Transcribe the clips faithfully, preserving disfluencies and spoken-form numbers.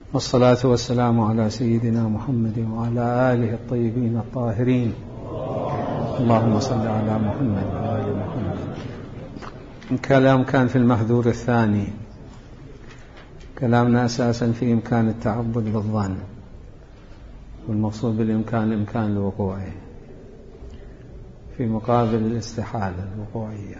والصلاة والسلام على سيدنا محمد وعلى آله الطيبين الطاهرين. اللهم صل على محمد وعلى آل محمد. الكلام كان في المحذور الثاني. كلامنا أساسا في إمكان التعبد بالظن، والمقصود بالإمكان الإمكان الوقوعي في مقابل الاستحالة الوقوعية.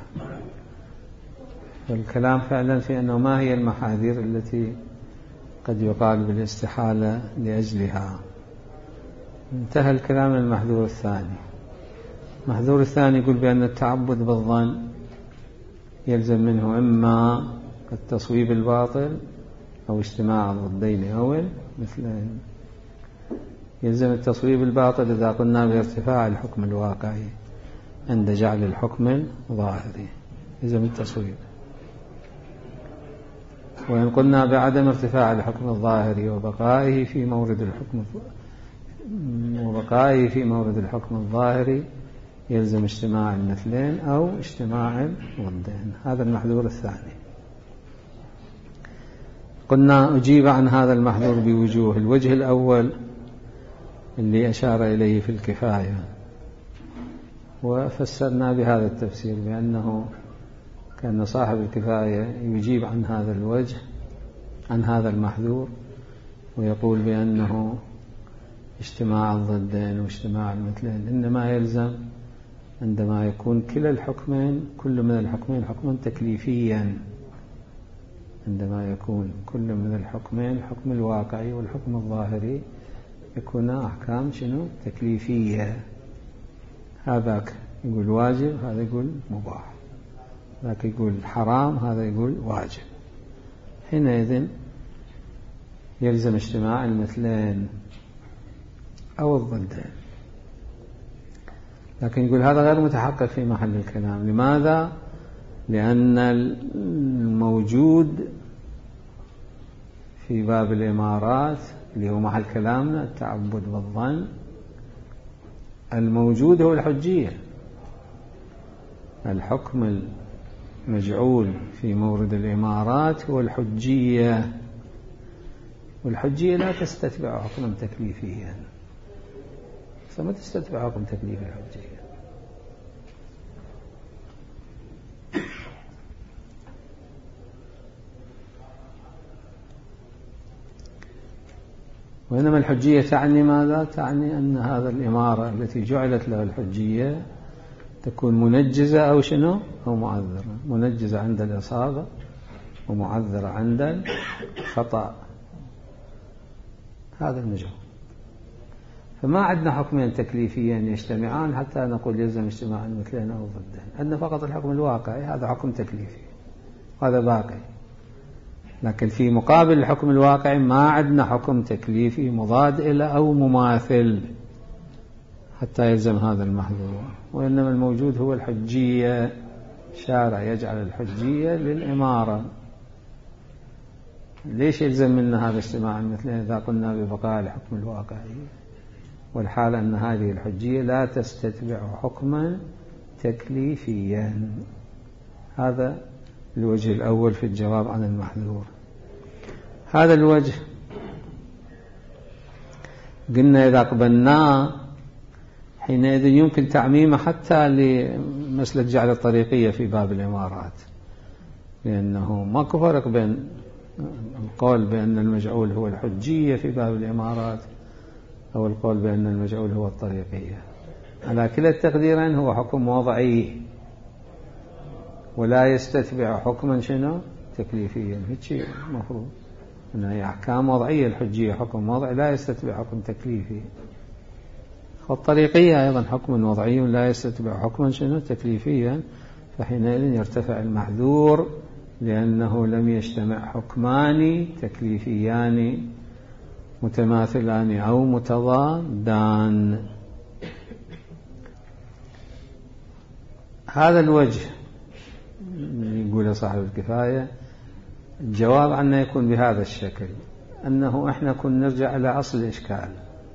والكلام فعلا في أنه ما هي المحاذير التي قد يقال بالاستحالة لأجلها. انتهى الكلام من المحذور الثاني. المحذور الثاني يقول بأن التعبد بالظن يلزم منه إما التصويب الباطل أو اجتماع الضدين أول مثلين. يلزم التصويب الباطل إذا قلنا بارتفاع الحكم الواقعي عند جعل الحكم ظاهري، يلزم التصويب. وإن قلنا بعدم ارتفاع الحكم الظاهري وبقائه في مورد الحكم وبقائه في مورد الحكم الظاهري يلزم اجتماع المثلين أو اجتماع الضدين. هذا المحذور الثاني. قلنا أجيب عن هذا المحذور بوجوه. الوجه الأول اللي أشار إليه في الكفاية، وفسرنا بهذا التفسير بأنه كان صاحب الكفاية يجيب عن هذا الوجه عن هذا المحذور ويقول بأنه اجتماع الضدين واجتماع المثلين إنما يلزم عندما يكون كلا الحكمين كل من الحكمين حكما تكليفيا. عندما يكون كل من الحكمين الحكم الواقعي والحكم الظاهري يكون أحكام شنو تكليفية. هذاك يقول واجب، هذا يقول مباح، ذاك يقول حرام، هذا يقول واجب. حينئذ يلزم اجتماع المثلين أو الضدين. لكن يقول هذا غير متحقق في محل الكلام. لماذا؟ لأن الموجود في باب الإمارات اللي هو محل كلامنا التعبد بالظن، الموجود هو الحجية. الحكم المجعول في مورد الإمارات هو الحجية، والحجية لا تستتبع حكما تكليفيا، فما تستتبع حكم تكليفي الحجية. وإنما الحجية تعني ماذا؟ تعني أن هذا الإمارة التي جعلت له الحجية تكون منجزة أو شنو أو معذرة. منجزة عند الإصابة ومعذرة عند الخطأ. هذا المجهول. فما عندنا حكمين تكليفيين يجتمعان حتى نقول يلزم اجتماع المثلين أو ضدين. عندنا فقط الحكم الواقعي، هذا حكم تكليفي وهذا باقي. لكن في مقابل الحكم الواقعي ما عندنا حكم تكليفي مضاد إلى أو مماثل حتى يلزم هذا المحذور. وإنما الموجود هو الحجية. شارع يجعل الحجية للإمارة. ليش يلزم منا هذا اجتماع المثلين إذا قلنا ببقاء الحكم الواقعي، والحال أن هذه الحجية لا تستتبع حكما تكليفيا؟ هذا الوجه الأول في الجواب عن المحذور. هذا الوجه قلنا إذا قبلناه حينئذ يمكن تعميمه حتى لمسألة جعل الطريقية في باب الإمارات، لأنه ماكو فرق بين القول بأن المجعول هو الحجية في باب الإمارات أو القول بأن المجعول هو الطريقية. على كلا التقديرين هو حكم وضعي ولا يستتبع حكما شنو تكليفيا. هيك مفروض أن هي أحكام وضعية. الحجية حكم وضعي لا يستتبع حكم تكليفي، والطريقية أيضا حكم وضعي لا يستتبع حكما شنو تكليفيا. فحينئذ يرتفع المحذور لأنه لم يجتمع حكمان تكليفيان متماثلان أو متضادان. هذا الوجه يقول صاحب الكفاية الجواب عنه يكون بهذا الشكل، أنه إحنا كنا نرجع إلى أصل الإشكال،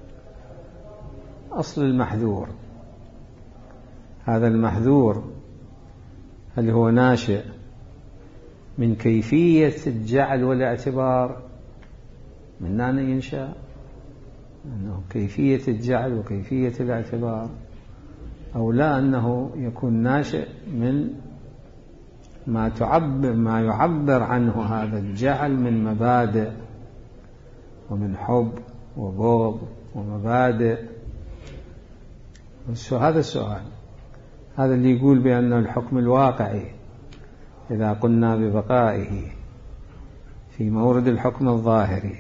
أصل المحذور. هذا المحذور هل هو ناشئ من كيفية الجعل والاعتبار من أين ينشأ؟ أنه كيفية الجعل وكيفية الاعتبار، أو لا أنه يكون ناشئ من ما تعبر ما يعبر عنه هذا الجعل من مبادئ ومن حب وبغض ومبادئ. هذا السؤال، هذا اللي يقول بأن الحكم الواقعي إذا قلنا ببقائه في مورد الحكم الظاهري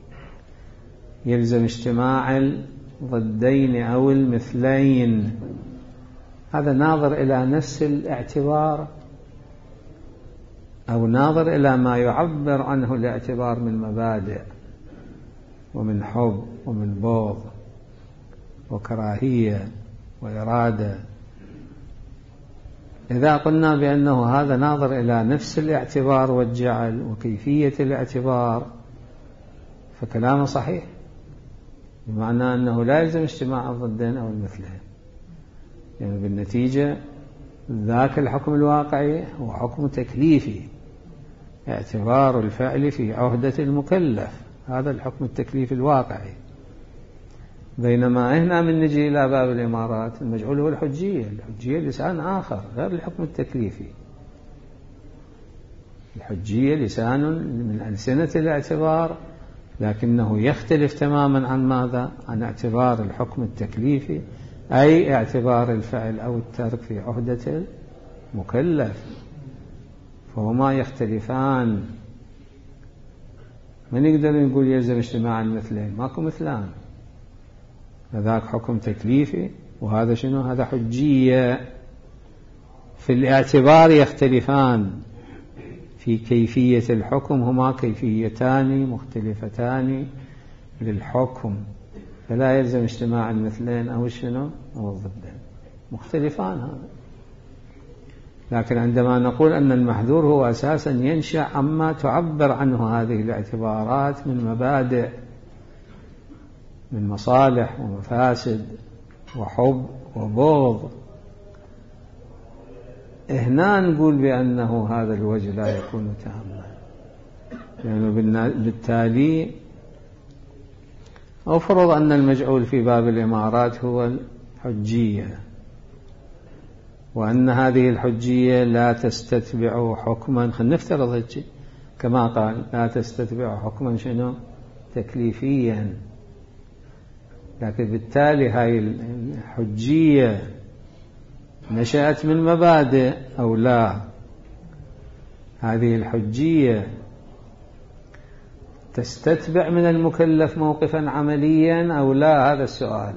يلزم اجتماع الضدين أو المثلين، هذا ناظر إلى نفس الاعتبار أو ناظر إلى ما يعبر عنه الاعتبار من مبادئ ومن حب ومن بغض وكراهية وإرادة. إذا قلنا بأنه هذا ناظر إلى نفس الاعتبار والجعل وكيفية الاعتبار فكلامه صحيح، بمعنى أنه لا يلزم اجتماع الضدين أو المثلين، يعني بالنتيجة ذاك الحكم الواقعي هو حكم تكليفي، اعتبار الفعل في عهدة المكلف، هذا الحكم التكليفي الواقعي. بينما هنا من نجي إلى باب الإمارات المجعول هو الحجية، الحجية لسان آخر غير الحكم التكليفي. الحجية لسان من ألسنة الاعتبار، لكنه يختلف تماما عن ماذا؟ عن اعتبار الحكم التكليفي، أي اعتبار الفعل أو الترك في عهدة المكلف، فهما يختلفان. من يقدر يقول يلزم اجتماع المثلين؟ ماكو مثلان، هذاك حكم تكليفي وهذا شنو؟ هذا حجية. في الاعتبار يختلفان، في كيفية الحكم هما كيفيتان مختلفتان للحكم، فلا يلزم اجتماع المثلين أو شنو؟ أو الضدين، مختلفان هذا. لكن عندما نقول أن المحذور هو أساسا ينشأ عما تعبر عنه هذه الاعتبارات من مبادئ، من مصالح ومفاسد وحب وبغض، هنا نقول بأنه هذا الوجه لا يكون تاما، يعني بالتالي أفرض أن المجعول في باب الإمارات هو الحجية، وأن هذه الحجية لا تستتبع حكما، خلينا نفترض هيك كما قال، لا تستتبع حكما شنو؟ تكليفيا. لكن بالتالي هاي الحجية نشأت من مبادئ أو لا؟ هذه الحجية تستتبع من المكلف موقفا عمليا أو لا؟ هذا السؤال،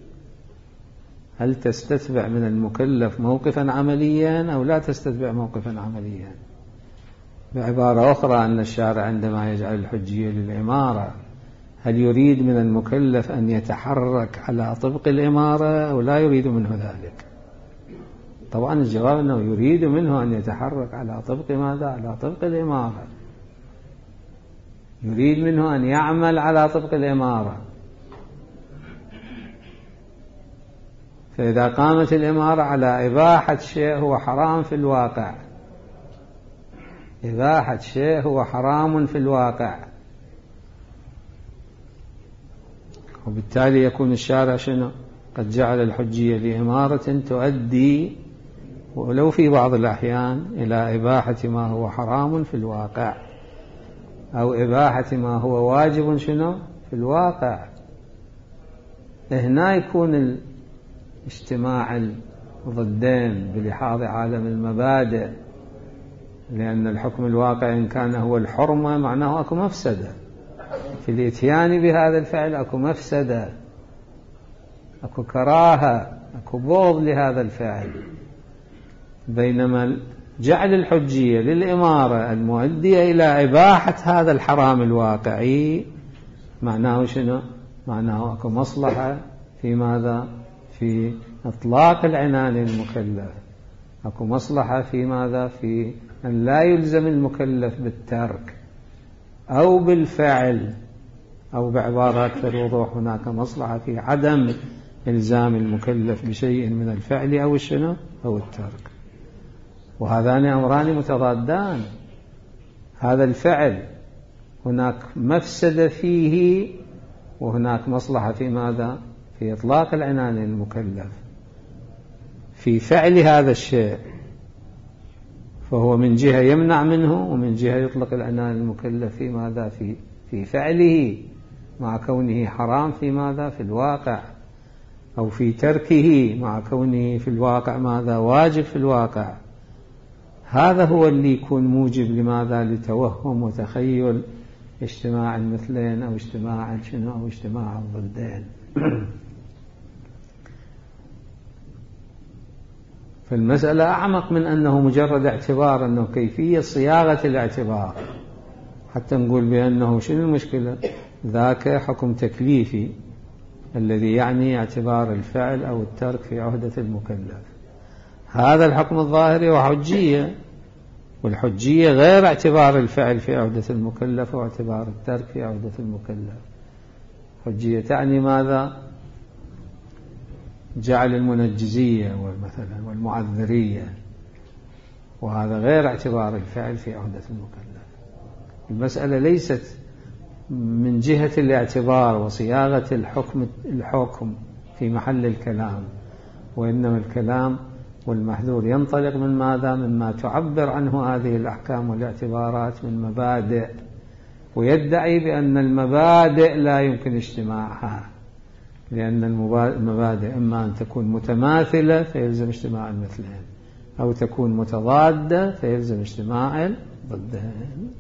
هل تستتبع من المكلف موقفا عمليا أو لا تستتبع موقفا عمليا؟ بعبارة أخرى، أن الشارع عندما يجعل الحجية للإمارة هل يريد من المكلف أن يتحرك على طبق الإمارة أو لا يريد منه ذلك؟ طبعا الجواب أنه يريد منه أن يتحرك على طبق ماذا؟ على طبق الإمارة، يريد منه أن يعمل على طبق الإمارة. فإذا قامت الإمارة على إباحة شيء هو حرام في الواقع، إباحة شيء هو حرام في الواقع، وبالتالي يكون الشارع شنو؟ قد جعل الحجية لإمارة تؤدي ولو في بعض الأحيان إلى إباحة ما هو حرام في الواقع، أو إباحة ما هو واجب شنو؟ في الواقع. هنا يكون اجتماع الضدين بلحاظ عالم المبادئ، لأن الحكم الواقع إن كان هو الحرمة معناه أكو مفسدة في الاتيان بهذا الفعل، أكو مفسدة، أكو كراهة، أكو بغض لهذا الفعل. بينما جعل الحجية للإمارة المؤدية إلى إباحة هذا الحرام الواقعي معناه شنو؟ معناه أكو مصلحة في ماذا؟ في إطلاق العنان للمكلف، أكو مصلحة في ماذا؟ في أن لا يلزم المكلف بالترك أو بالفعل، أو بعبارة أكثر وضوح هناك مصلحة في عدم إلزام المكلف بشيء من الفعل أو الشنو؟ أو الترك. وهذان أمران متضادان. هذا الفعل هناك مفسدة فيه وهناك مصلحة في ماذا؟ في إطلاق العنان للمكلف في فعل هذا الشيء، فهو من جهة يمنع منه ومن جهة يطلق العنان للمكلف في ماذا؟ في في فعله، مع كونه حرام في ماذا؟ في الواقع، أو في تركه مع كونه في الواقع ماذا؟ واجب في الواقع. هذا هو اللي يكون موجب لماذا؟ لتوهم وتخيل اجتماع المثلين أو اجتماع شنو أو اجتماع الضدين. فالمسألة أعمق من أنه مجرد اعتبار، أنه كيفية صياغة الاعتبار حتى نقول بأنه شنو المشكلة؟ ذاك حكم تكليفي الذي يعني اعتبار الفعل أو الترك في عهدة المكلف. هذا الحكم الظاهري وحجية، والحجية غير اعتبار الفعل في عهدة المكلف واعتبار الترك في عهدة المكلف. حجية تعني ماذا؟ جعل المنجزية والمثلا والمعذرية، وهذا غير اعتبار الفعل في عهدة المكلف. المسألة ليست من جهة الاعتبار وصياغة الحكم الحكم في محل الكلام، وإنما الكلام والمحذور ينطلق من ماذا؟ مما تعبر عنه هذه الأحكام والاعتبارات من مبادئ، ويدعي بأن المبادئ لا يمكن اجتماعها، لأن المبادئ إما أن تكون متماثلة فيلزم اجتماع المثلين، أو تكون متضادة فيلزم اجتماع الضدين.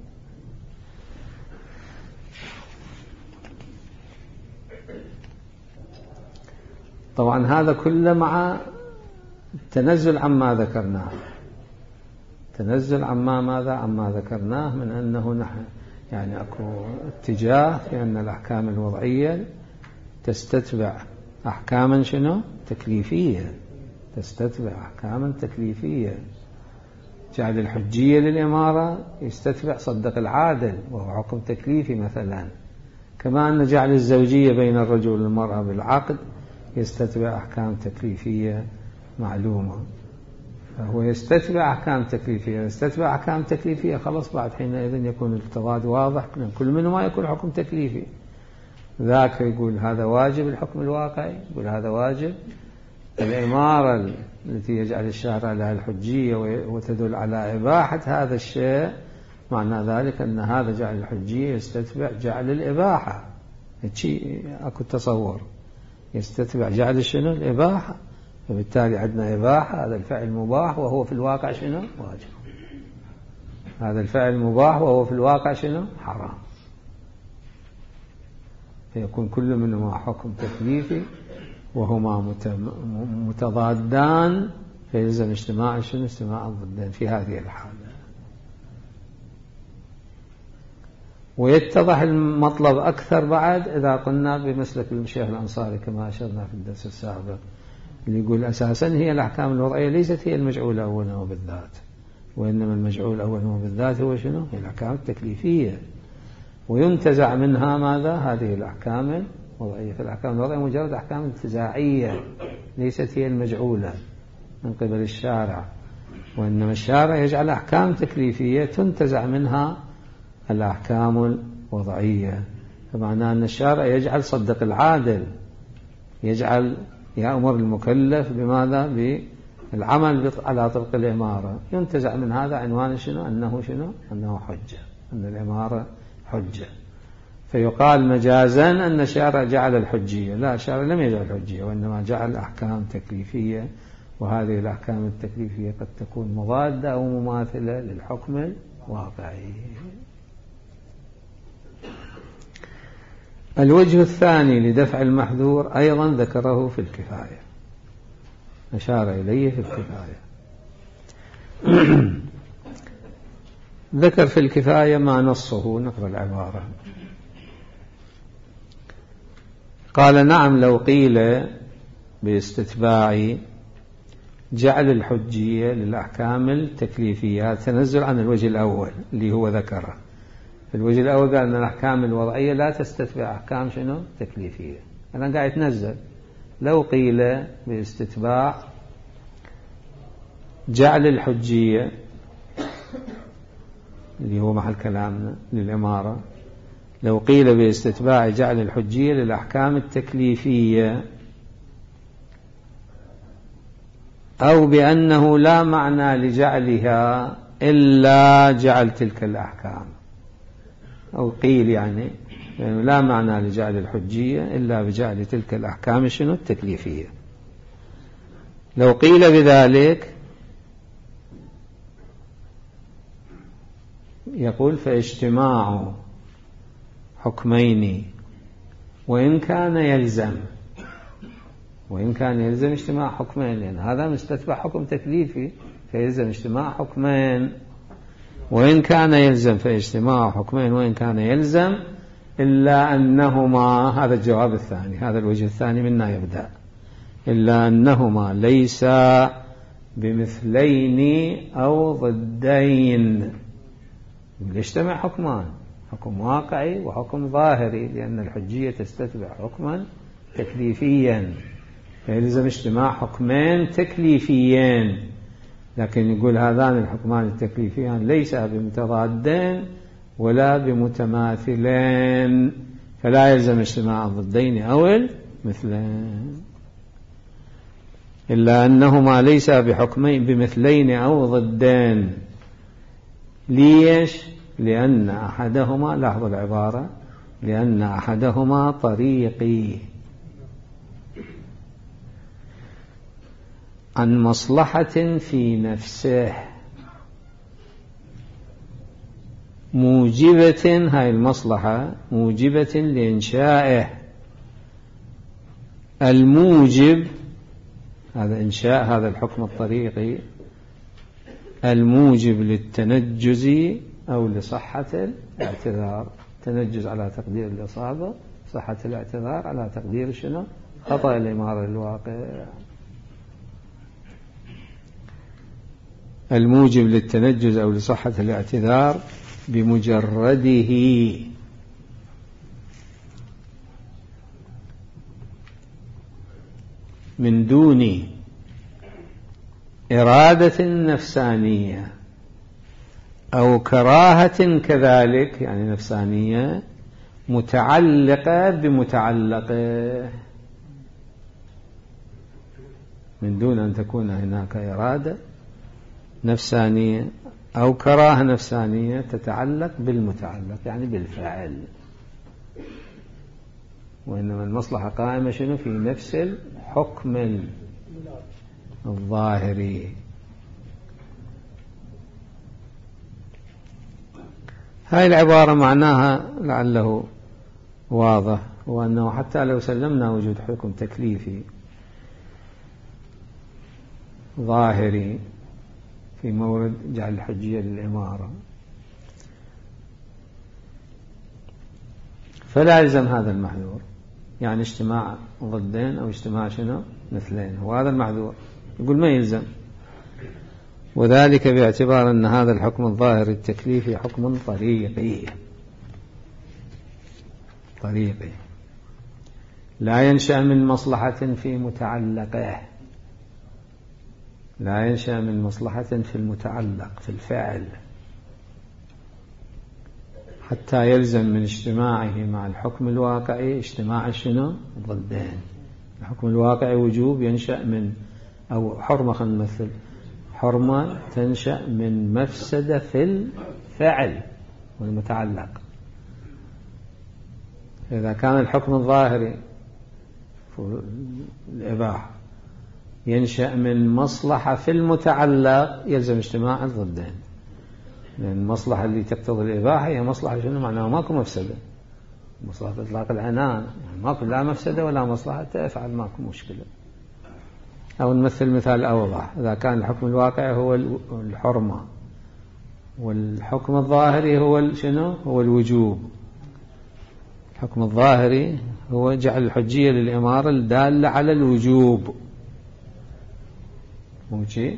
طبعا هذا كله مع تنزل عما ذكرناه، تنزل عما ماذا؟ عما ذكرناه من أنه نحن يعني أكو اتجاه في أن الأحكام الوضعية تستتبع أحكاما شنو؟ تكليفية، تستتبع أحكاما تكليفية. جعل الحجية للإمارة يستتبع صدق العادل وهو حكم تكليفي مثلا، كما أن جعل الزوجية بين الرجل والمرأة بالعقد يستتبع أحكام تكليفية معلومة. فهو يستتبع أحكام تكليفية، يستتبع أحكام تكليفية خلاص بعد حينئذ يكون التضاد واضح، كل منهما يكون حكم تكليفي. ذاك يقول هذا واجب الحكم الواقعي، يقول هذا واجب الإمارة التي يجعل الشارع لها الحجية وتدل على إباحة هذا الشيء، معنى ذلك أن هذا جعل الحجية يستتبع جعل الإباحة. شيء أكو تصور يستتبع جعل شنو؟ الإباحة. فبالتالي عندنا إباحة، هذا الفعل مباح وهو في الواقع شنو؟ واجب. هذا الفعل مباح وهو في الواقع شنو؟ حرام. فيكون كل منهما حكم تكليفي وهما متضادان، فيلزم اجتماع شنو؟ اجتماع الضدين في هذه الحالة. ويتضح المطلب أكثر بعد إذا قلنا بمسلك الشيخ الأنصاري كما أشرنا في الدرس السابق، اللي يقول أساسا هي الأحكام الوضعية ليست هي المجعول أولا وبالذات، وإنما المجعول أولا وبالذات هو شنو؟ هي الأحكام التكليفية، وينتزع منها ماذا؟ هذه الأحكام الوضعية. فالأحكام الوضعية مجرد أحكام انتزاعية ليست هي المجعولة من قبل الشارع، وإنما الشارع يجعل أحكام تكليفية تنتزع منها الأحكام الوضعية. فمعنى أن الشارع يجعل صدق العادل، يجعل يأمر المكلف بماذا؟ بالعمل على طبق الإمارة، ينتزع من هذا عنوان شنو؟ أنه شنو؟ أنه حجة، أن الإمارة حجة. فيقال مجازا أن الشارع جعل الحجية. لا، الشارع لم يجعل الحجية، وإنما جعل أحكام تكليفية، وهذه الأحكام التكليفية قد تكون مضادة أو مماثلة للحكم الواقعي. الوجه الثاني لدفع المحذور أيضا ذكره في الكفاية، أشار إليه في الكفاية. ذكر في الكفاية ما نصه، نقرأ العبارة. قال نعم لو قيل باستتباع جعل الحجية للأحكام التكليفية، تنزل عن الوجه الأول اللي هو ذكره. في الوجه الأول قال أن الأحكام الوضعية لا تستتبع أحكام شنو؟ تكليفية. أنا قاعد يتنزل لو قيل باستتباع جعل الحجية اللي هو محل كلامنا للإمارة لو قيل باستتباع جعل الحجية للأحكام التكليفية أو بأنه لا معنى لجعلها إلا جعل تلك الأحكام، أو قيل يعني يعني لا معنى لجعل الحجية إلا بجعل تلك الأحكام شنو التكليفية. لو قيل بذلك يقول فاجتماع حكمين وإن كان يلزم، وإن كان يلزم اجتماع حكمين، لأن هذا مستتبع حكم تكليفي فيلزم اجتماع حكمين، وإن كان يلزم فاجتماع حكمين وإن كان يلزم إلا أنهما، هذا الجواب الثاني، هذا الوجه الثاني منا يبدأ، إلا أنهما ليس بمثلين أو ضدين. يجتمع حكمان، حكم واقعي وحكم ظاهري، لأن الحجية تستتبع حكما تكليفيا فيلزم اجتماع حكمين تكليفيين، لكن يقول هذان الحكمان التكليفيان ليس بمتضادين ولا بمتماثلين، فلا يلزم اجتماع الضدين أو المثلين. إلا أنهما ليس بحكمين بمثلين أو ضدين. ليش؟ لأن أحدهما، لاحظوا العبارة، لأن أحدهما طريقي عن مصلحة في نفسه موجبة، هاي المصلحة موجبة لإنشائه. الموجب هذا إنشاء هذا الحكم الطريقي، الموجب للتنجز أو لصحة الاعتذار. تنجز على تقدير الإصابة، صحة الاعتذار على تقدير شنو؟ خطأ الإمارة الواقع. الموجب للتنجز أو لصحة الاعتذار بمجرده من دون إرادة نفسانية أو كراهة كذلك، يعني نفسانية متعلقة بمتعلقه، من دون أن تكون هناك إرادة نفسانية أو كراهة نفسانية تتعلق بالمتعلق، يعني بالفعل، وإنما المصلحة قائمة شنو في نفس الحكم الظاهري. هاي العبارة معناها لعله واضح، وأنه حتى لو سلمنا وجود حكم تكليفي ظاهري في مورد جعل الحجية للإمارة، فلا يلزم هذا المحذور، يعني اجتماع ضدين أو اجتماع شنو مثلين، وهذا المحذور يقول ما يلزم، وذلك باعتبار أن هذا الحكم الظاهر التكليفي حكم طريقي طريقي لا ينشأ من مصلحة في متعلقه، لا ينشأ من مصلحة في المتعلق في الفعل، حتى يلزم من اجتماعه مع الحكم الواقعي اجتماع شنو ضدين. الحكم الواقعي وجوب ينشأ من، أو حرمة، خلينا نمثل حرمة تنشأ من مفسدة في الفعل والمتعلق. إذا كان الحكم الظاهري الإباحة ينشأ من مصلحة في المتعلق يلزم اجتماع الضدين، لأن المصلحة اللي تقتضي الإباحة هي مصلحة شنو معناها ماكو مفسدة، مصلحة إطلاق العنان، يعني ماكو لا مفسدة ولا مصلحة تفعل، ماكو مشكلة. أو نمثل مثال أوضح، إذا كان الحكم الواقعي هو الحرمة والحكم الظاهري هو شنو هو الوجوب، الحكم الظاهري هو جعل الحجية للإمارة الدالة على الوجوب، موجي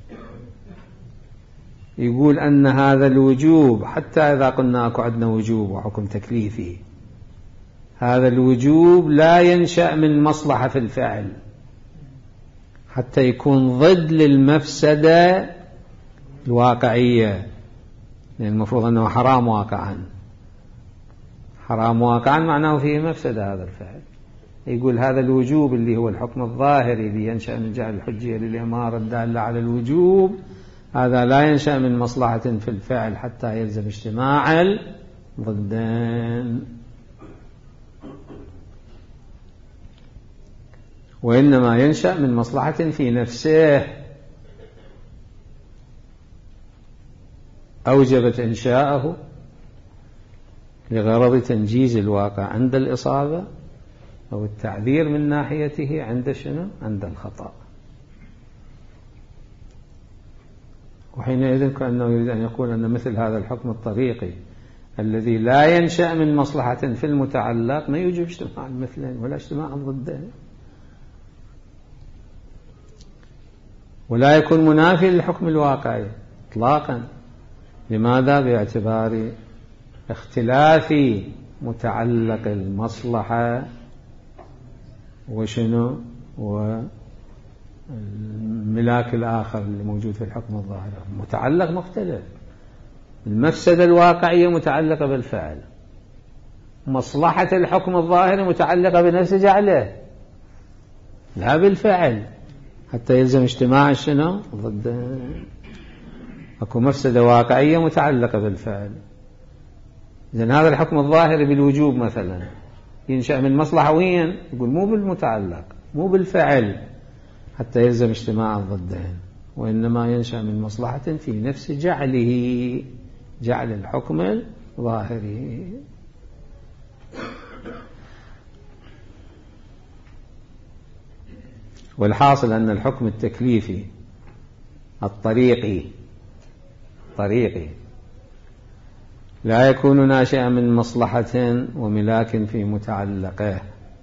يقول أن هذا الوجوب، حتى إذا قلنا أكو عندنا وجوب وحكم تكليفي، هذا الوجوب لا ينشأ من مصلحة في الفعل حتى يكون ضد للمفسدة الواقعية، لأن المفروض أنه حرام واقعا، حرام واقعا معناه فيه مفسدة هذا الفعل. يقول هذا الوجوب اللي هو الحكم الظاهري اللي ينشأ من جعل الحجية للإمارة الدالة على الوجوب، هذا لا ينشأ من مصلحة في الفعل حتى يلزم اجتماع الضدين، وإنما ينشأ من مصلحة في نفسه أوجبت إنشاءه لغرض تنجيز الواقع عند الإصابة أو التعذير من ناحيته عند شنو؟ عند الخطأ. وحينئذ كأنه يريد أن يقول أن مثل هذا الحكم الطريقي الذي لا ينشأ من مصلحة في المتعلق ما يوجب اجتماع المثلين ولا اجتماع الضدين، ولا يكون منافي للحكم الواقعي إطلاقا. لماذا؟ باعتبار اختلاف متعلق المصلحة وشنو والملاك الآخر اللي موجود في الحكم الظاهر متعلق مختلف. المفسدة الواقعية متعلقة بالفعل، مصلحة الحكم الظاهر متعلقة بنفس جعله لا بالفعل حتى يلزم اجتماع شنو ضد. اكو مفسدة واقعية متعلقة بالفعل. إذن هذا الحكم الظاهر بالوجوب مثلا ينشأ من مصلحة وين؟ يقول مو بالمتعلق مو بالفعل حتى يلزم اجتماع الضدين، وإنما ينشأ من مصلحة في نفس جعله، جعل الحكم الظاهري. والحاصل أن الحكم التكليفي الطريقي طريقي لا يكون ناشئا من مصلحة وملاك في متعلقه،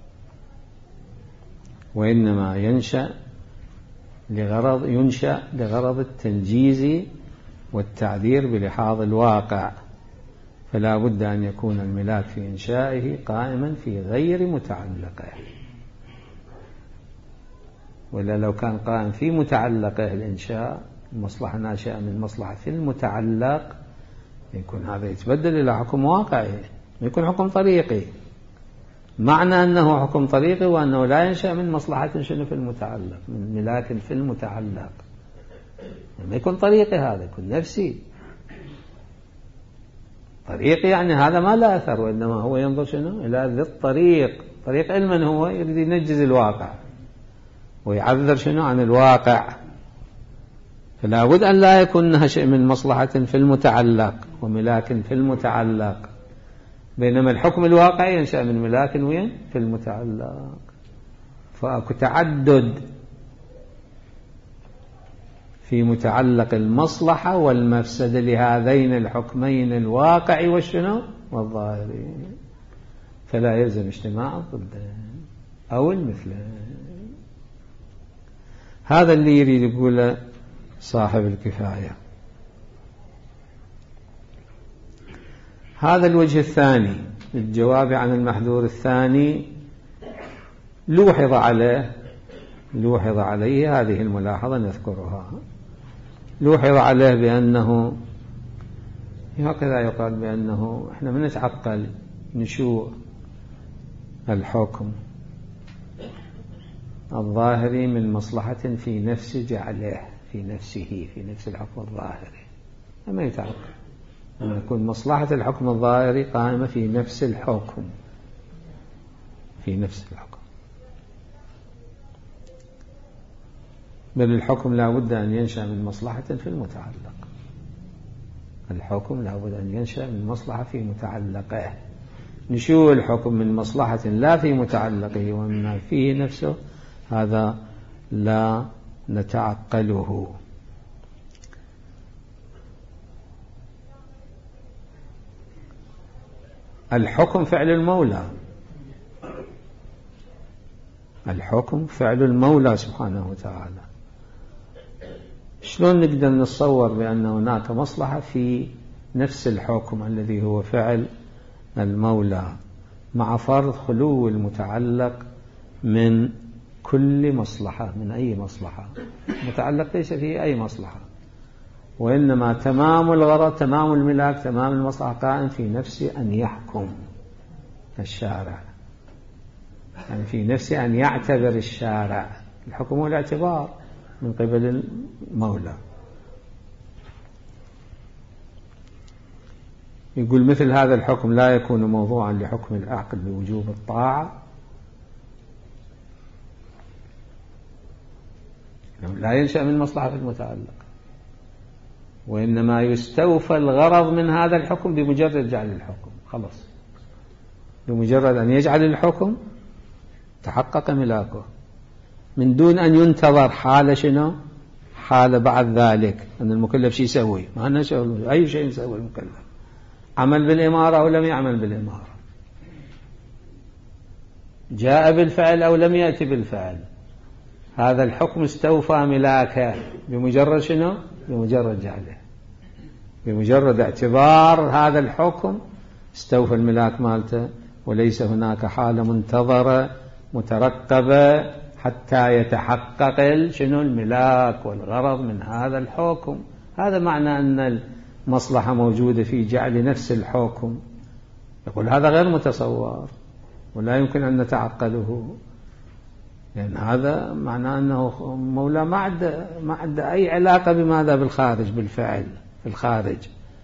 وإنما ينشأ لغرض ينشأ لغرض التنجيز والتعذير بلحاظ الواقع، فلا بد أن يكون الملاك في إنشائه قائما في غير متعلقه، ولا لو كان قائم في متعلقه الإنشاء المصلحة ناشئة من مصلحة في المتعلق يكون هذا يتبدل إلى حكم واقعي، يكون حكم طريقي. معنى أنه حكم طريقي وأنه لا ينشأ من مصلحة شنو في المتعلق من ملاك في المتعلق، لما يكون طريقي هذا يكون نفسي طريقي، يعني هذا ما لا أثر، وإنما هو ينظر شنو إلى ذي الطريق. طريق علما هو يريد ينجز الواقع ويعذر شنو عن الواقع، فلا بد أن لا يكون ناشئ من مصلحة في المتعلق وملاك في المتعلق، بينما الحكم الواقعي ينشأ من ملاك وين في المتعلق. فأكو تعدد في متعلق المصلحة والمفسدة لهذين الحكمين الواقعي والشنو والظاهري، فلا يلزم اجتماع الضدين أو المثلين. هذا اللي يريد يقوله صاحب الكفاية. هذا الوجه الثاني للجواب عن المحذور الثاني لوحظ عليه لوحظ عليه هذه الملاحظة نذكرها. لوحظ عليه بأنه هكذا يقال بأنه احنا من نتعقل نشوء الحكم الظاهري من مصلحة في نفس جعله في نفسه في نفس الحكم الظاهري، أما يتعقل أن يكون مصلحة الحكم الظاهري قائمة في نفس الحكم في نفس الحكم بل الحكم لا بد أن ينشأ من مصلحة في المتعلق. الحكم لا بد أن ينشأ من مصلحة في متعلقه. نشوء الحكم من مصلحة لا في متعلقه ومما فيه نفسه هذا لا نتعقله. الحكم فعل المولى، الحكم فعل المولى سبحانه وتعالى. شلون نقدر نتصور بأن هناك مصلحة في نفس الحكم الذي هو فعل المولى مع فرض خلو المتعلق من كل مصلحة، من أي مصلحة؟ متعلق ليس فيه أي مصلحة، وإنما تمام الغرض تمام الملاك تمام المصلحة قائم في نفس أن يحكم الشارع، يعني في نفسه أن يعتبر الشارع. الحكم هو الاعتبار من قبل المولى. يقول مثل هذا الحكم لا يكون موضوعا لحكم العقد بوجوب الطاعة، لا ينشأ من مصلحة المتعلق، وإنما يستوفى الغرض من هذا الحكم بمجرد جعل الحكم. خلاص، بمجرد أن يجعل الحكم تحقق ملاكه، من دون أن ينتظر حالة شنو؟ حالة بعد ذلك أن المكلف شيء يسوي. ما نشأ أي شيء يسوي المكلف، عمل بالإمارة أو لم يعمل بالإمارة، جاء بالفعل أو لم يأتي بالفعل، هذا الحكم استوفى ملاكه بمجرد شنو؟ بمجرد جعله، بمجرد اعتبار هذا الحكم استوفى الملاك مالته، وليس هناك حالة منتظرة مترقبة حتى يتحقق شنو الملاك والغرض من هذا الحكم. هذا معنى أن المصلحة موجودة في جعل نفس الحكم. يقول هذا غير متصور ولا يمكن أن نتعقله، لأن هذا معناه أنه مولى ما عنده ما عنده أي علاقة بماذا؟ بالخارج، بالفعل في الخارج،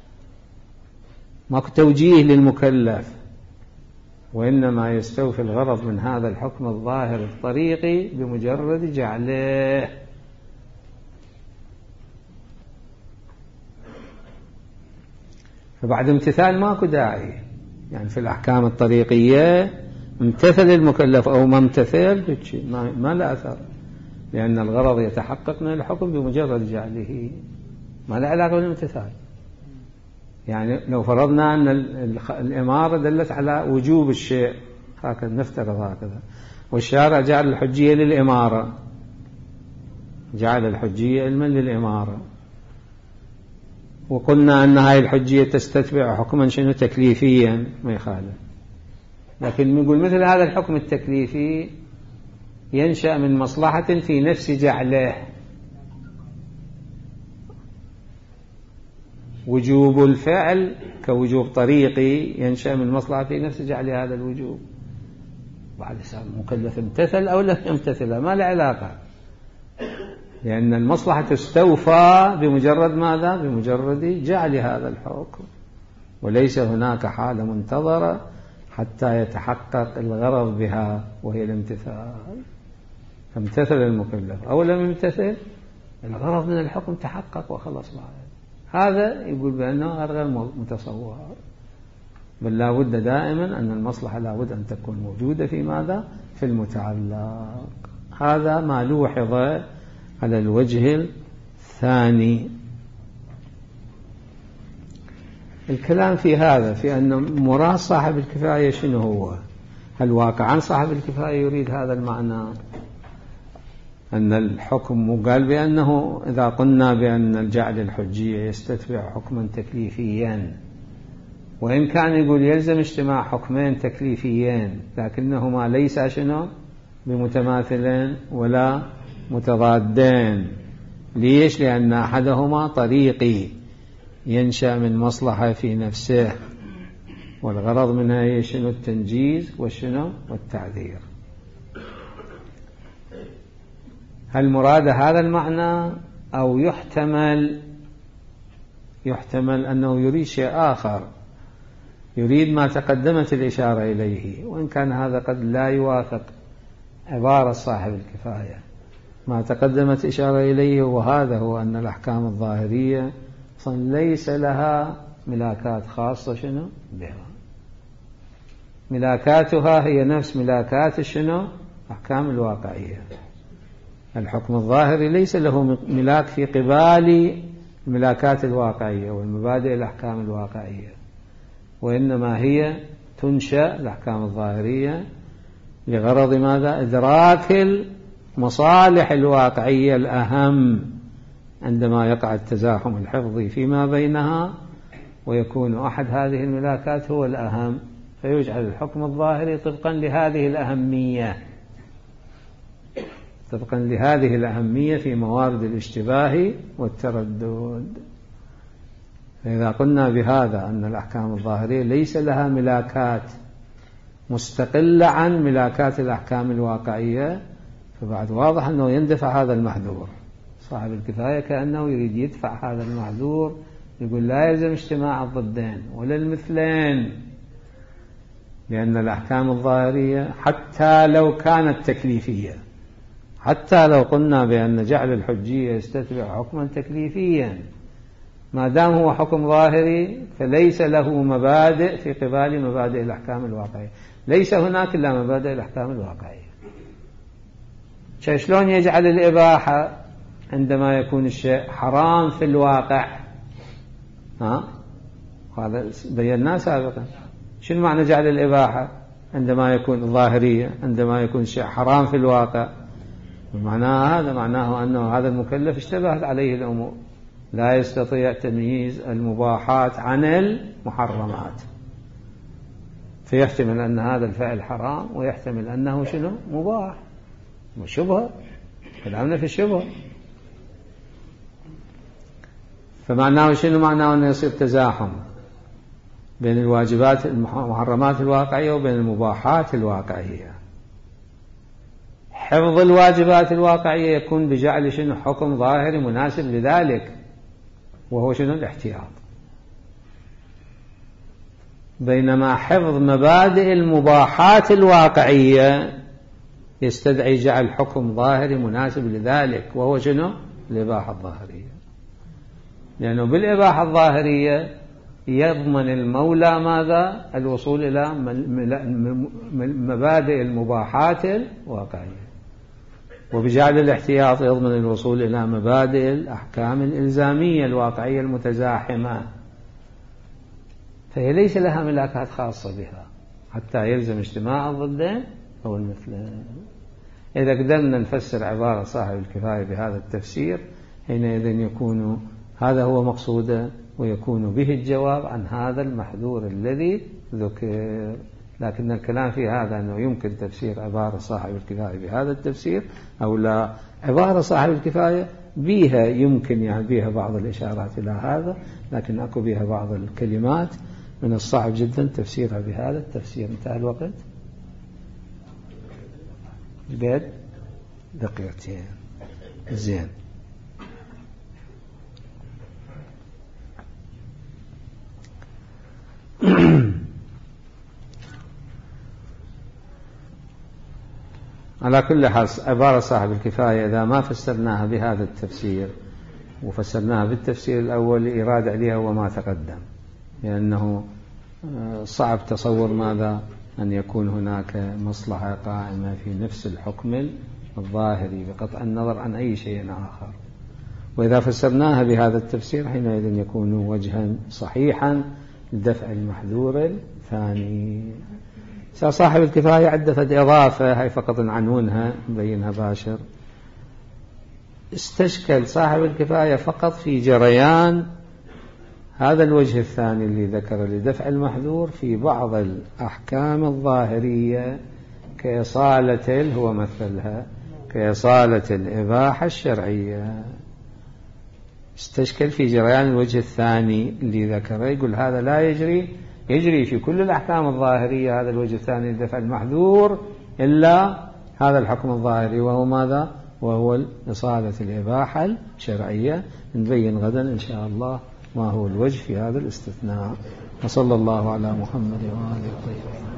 ماكو توجيه للمكلف، وإنما يستوفي الغرض من هذا الحكم الظاهر الطريقي بمجرد جعله. فبعد امتثال ماكو داعي، يعني في الأحكام الطريقية امتثل المكلف أو ما امتثل ما لا أثر، لأن الغرض يتحقق من الحكم بمجرد جعله، ما له علاقة بالامتثال. يعني لو فرضنا أن الإمارة دلت على وجوب الشيء، هكذا نفترض هكذا، والشارع جعل الحجية للإمارة، جعل الحجية علما للإمارة، وقلنا أن هذه الحجية تستتبع حكما شنو؟ تكليفيا، ما يخالف. لكن نقول مثل هذا الحكم التكليفي ينشأ من مصلحة في نفس جعله، وجوب الفعل كوجوب طريقي ينشأ من مصلحة في نفس جعل هذا الوجوب. بعد سؤال مكلف امتثل أو لم يمتثل ما له علاقة، لأن المصلحة تستوفى بمجرد ماذا؟ بمجرد جعل هذا الحكم، وليس هناك حالة منتظرة حتى يتحقق الغرض بها وهي الامتثال. فامتثل المكلف أو لم يمتثل الغرض من الحكم تحقق وخلص بعد. هذا يقول بأنه غير متصور، بل لا بد دائما أن المصلحة لا بد أن تكون موجودة في ماذا؟ في المتعلق. هذا ما لوحظ على الوجه الثاني. الكلام في هذا في أن مراد صاحب الكفاية شنو هو؟ هل واقعا صاحب الكفاية يريد هذا المعنى؟ أن الحكم قال بأنه إذا قلنا بأن الجعل الحجية يستتبع حكما تكليفيا، وإن كان يقول يلزم اجتماع حكمين تكليفيين لكنهما ليس شنو؟ بمتماثلين ولا متضادين. ليش؟ لأن أحدهما طريقي ينشأ من مصلحة في نفسه، والغرض منها شنو؟ التنجيز والشنو؟ والتعذير. هل مراد هذا المعنى أو يحتمل يحتمل أنه يريد شيء آخر، يريد ما تقدمت الإشارة إليه، وإن كان هذا قد لا يوافق عبارة صاحب الكفاية. ما تقدمت إشارة إليه وهذا هو أن الأحكام الظاهرية ليس لها ملاكات خاصة شنو بها، ملاكاتها هي نفس ملاكات شنو؟ أحكام الواقعية. الحكم الظاهري ليس له ملاك في قبال الملاكات الواقعية والمبادئ الأحكام الواقعية، وإنما هي تنشأ الأحكام الظاهرية لغرض ماذا؟ إدراك المصالح الواقعية الأهم عندما يقع التزاحم الحفظي فيما بينها، ويكون أحد هذه الملاكات هو الأهم، فيجعل الحكم الظاهري طبقا لهذه الأهمية طبقا لهذه الأهمية في موارد الاشتباه والتردد. فإذا قلنا بهذا أن الأحكام الظاهرية ليس لها ملاكات مستقلة عن ملاكات الأحكام الواقعية، فبعد واضح أنه يندفع هذا المحذور. صاحب الكفاية كأنه يريد يدفع هذا المحذور، يقول لا يلزم اجتماع الضدين ولا المثلين، لأن الأحكام الظاهرية حتى لو كانت تكليفية، حتى لو قلنا بأن جعل الحجية يستتبع حكما تكليفيا، ما دام هو حكم ظاهري فليس له مبادئ في قبال مبادئ الأحكام الواقعية، ليس هناك إلا مبادئ الأحكام الواقعية. شلون يجعل الإباحة عندما يكون الشيء حرام في الواقع؟ ها؟ هذا بيناه سابقا. شنو معنى جعل الإباحة عندما يكون ظاهرية، عندما يكون الشيء حرام في الواقع؟ معناه هذا معناه أنه هذا المكلف اشتبهت عليه الأمور، لا يستطيع تمييز المباحات عن المحرمات، فيحتمل أن هذا الفعل حرام ويحتمل أنه شنو مباح، وشبهة، كلامنا في الشبهة. فمعناه شنو؟ معناه أنه يصير تزاحم بين الواجبات المحرمات الواقعية وبين المباحات الواقعية. حفظ الواجبات الواقعية يكون بجعل شنو حكم ظاهري مناسب لذلك، وهو شنو الاحتياط، بينما حفظ مبادئ المباحات الواقعية يستدعي جعل حكم ظاهري مناسب لذلك، وهو شنو الإباحة الظاهرية. لأنه بالإباحة الظاهرية يضمن المولى ماذا؟ الوصول إلى مبادئ المباحات الواقعية، وبجعل الاحتياط يضمن الوصول إلى مبادئ الأحكام الإلزامية الواقعية المتزاحمة، فهي ليس لها ملاكات خاصة بها حتى يلزم اجتماع الضدين أو المثلين. إذا قدرنا نفسر عبارة صاحب الكفاية بهذا التفسير، حينئذ يكون هذا هو مقصوده، ويكون به الجواب عن هذا المحذور الذي ذكر. لكن الكلام في هذا أنه يمكن تفسير عبارة صاحب الكفاية بهذا التفسير أو لا، عبارة صاحب الكفاية بها يمكن يعني بها بعض الإشارات إلى هذا، لكن أكو بها بعض الكلمات من الصعب جدا تفسيرها بهذا التفسير. انتهى الوقت، بعد دقيقتين. زين، على كل حال عبارة صاحب الكفاية إذا ما فسرناها بهذا التفسير وفسرناها بالتفسير الأول يراد عليها وما تقدم، لأنه صعب تصور ماذا أن يكون هناك مصلحة قائمة في نفس الحكم الظاهري بقطع النظر عن أي شيء آخر. وإذا فسرناها بهذا التفسير حينئذ يكون وجها صحيحا لدفع المحذور الثاني. صاحب الكفاية عدفت إضافة، هاي فقط عنونها نبينها باشر. استشكل صاحب الكفاية فقط في جريان هذا الوجه الثاني اللي ذكر لدفع المحذور في بعض الأحكام الظاهرية كإصالة، هو مثلها كإصالة الإباحة الشرعية. استشكل في جريان الوجه الثاني اللي ذكره، يقول هذا لا يجري، يجري في كل الأحكام الظاهرية هذا الوجه الثاني لدفع المحذور إلا هذا الحكم الظاهري، وهو ماذا؟ وهو إصالة الإباحة الشرعية. نبين غدا إن شاء الله ما هو الوجه في هذا الاستثناء. وصلى الله على محمد وآله وصحبه.